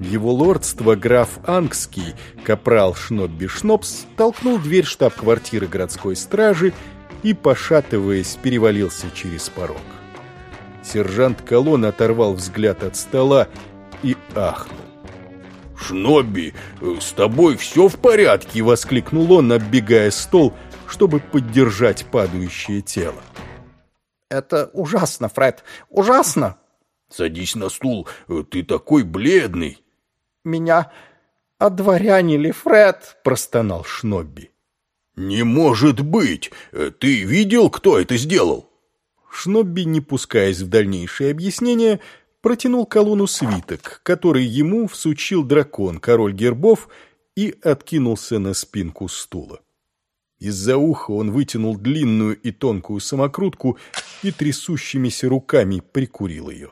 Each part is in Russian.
Его лордство граф Ангский, капрал Шнобби Шнобс, толкнул дверь штаб-квартиры городской стражи и, пошатываясь, перевалился через порог. Сержант Колон оторвал взгляд от стола и ахнул. «Шнобби, с тобой все в порядке?» — воскликнул он, оббегая стол, чтобы поддержать падающее тело. «Это ужасно, Фред, ужасно!» «Садись на стул, ты такой бледный!» «Меня одворянили, Фред!» — простонал Шнобби. «Не может быть! Ты видел, кто это сделал?» Шнобби, не пускаясь в дальнейшие объяснения, протянул Колону свиток, который ему всучил дракон, король гербов, и откинулся на спинку стула. Из-за уха он вытянул длинную и тонкую самокрутку и трясущимися руками прикурил ее.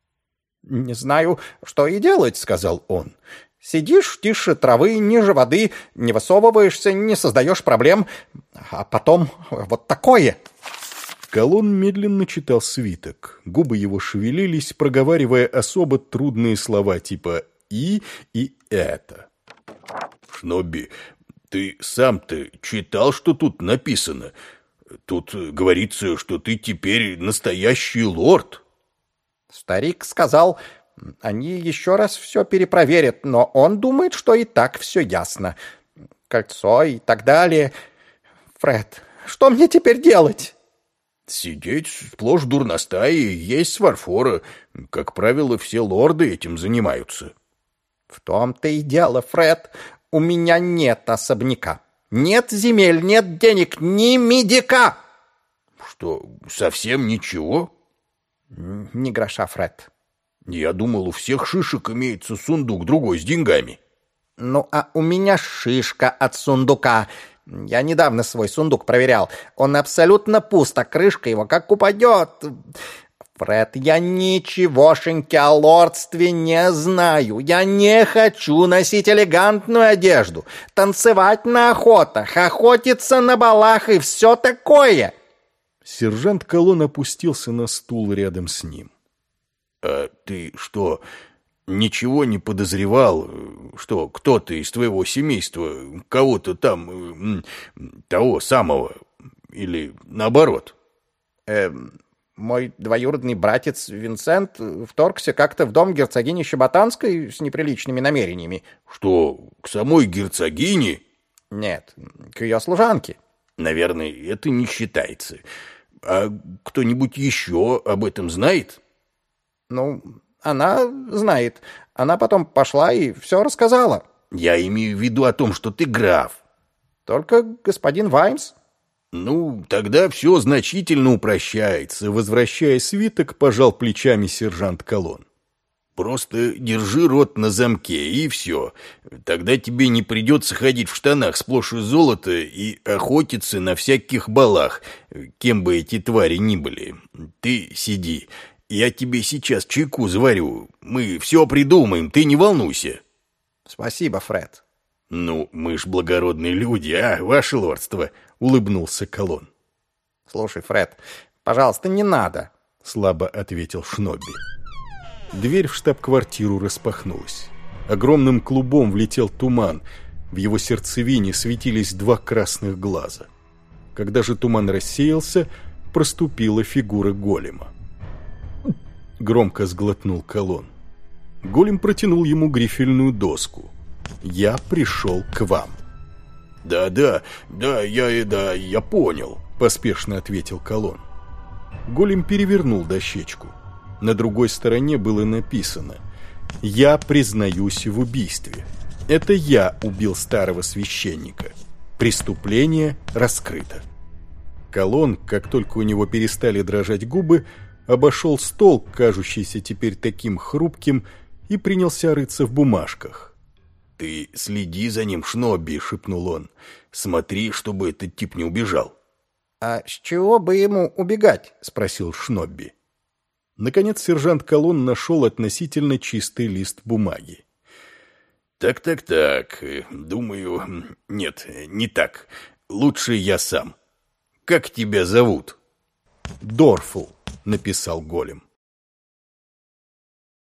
«Не знаю, что и делать», — сказал он. «Сидишь тише травы, ниже воды, не высовываешься, не создаешь проблем, а потом вот такое». Колон медленно читал свиток. Губы его шевелились, проговаривая особо трудные слова типа «и» и «это». «Шнобби, ты сам-то читал, что тут написано? Тут говорится, что ты теперь настоящий лорд». Старик сказал, они еще раз все перепроверят, но он думает, что и так все ясно. Кольцо и так далее. Фред, что мне теперь делать? Сидеть сплошь дурностаи, есть с фарфора. Как правило, все лорды этим занимаются. В том-то и дело, Фред, у меня нет особняка. Нет земель, нет денег, ни медика. Что, совсем ничего? Ни гроша, Фред. Я думал, у всех шишек имеется сундук другой с деньгами. Ну, а у меня шишка от сундука. Я недавно свой сундук проверял. Он абсолютно пуст, а крышка его как упадет. Фред, я ничегошеньки о лордстве не знаю. Я не хочу носить элегантную одежду, танцевать на охотах, охотиться на балах и все такое. Сержант Колон опустился на стул рядом с ним. «А ты что, ничего не подозревал, что кто-то из твоего семейства, кого-то там, того самого, или наоборот?» Мой двоюродный братец Винсент вторгся как-то в дом герцогини Щеботанской с неприличными намерениями». «Что, к самой герцогине?» «Нет, к ее служанке». «Наверное, это не считается. А кто-нибудь еще об этом знает?» «Ну, она знает. Она потом пошла и все рассказала». «Я имею в виду о том, что ты граф». «Только господин Ваймс». «Ну, тогда все значительно упрощается», — возвращая свиток, пожал плечами сержант Колон. «Просто держи рот на замке, и все. Тогда тебе не придется ходить в штанах сплошь из золота и охотиться на всяких балах, кем бы эти твари ни были. Ты сиди, я тебе сейчас чайку заварю. Мы все придумаем, ты не волнуйся». «Спасибо, Фред». «Ну, мы ж благородные люди, ваше лордство», — улыбнулся Колон. «Слушай, Фред, пожалуйста, не надо», — слабо ответил Шнобби. Дверь в штаб-квартиру распахнулась. Огромным клубом влетел туман. В его сердцевине светились два красных глаза. Когда же туман рассеялся, проступила фигура голема. Громко сглотнул Колон. Голем протянул ему грифельную доску. «Я пришел к вам». Я понял», — поспешно ответил Колон. Голем перевернул дощечку. На другой стороне было написано: «Я признаюсь в убийстве. Это я убил старого священника. Преступление раскрыто». Колон, как только у него перестали дрожать губы, обошел стол, кажущийся теперь таким хрупким, и принялся рыться в бумажках. «Ты следи за ним, Шнобби», — шепнул он. «Смотри, чтобы этот тип не убежал». «А с чего бы ему убегать?» — спросил Шнобби. Наконец сержант Колон нашел относительно чистый лист бумаги. Так, думаю, нет, не так. Лучше я сам. Как тебя зовут?» «Дорфул», — написал голем.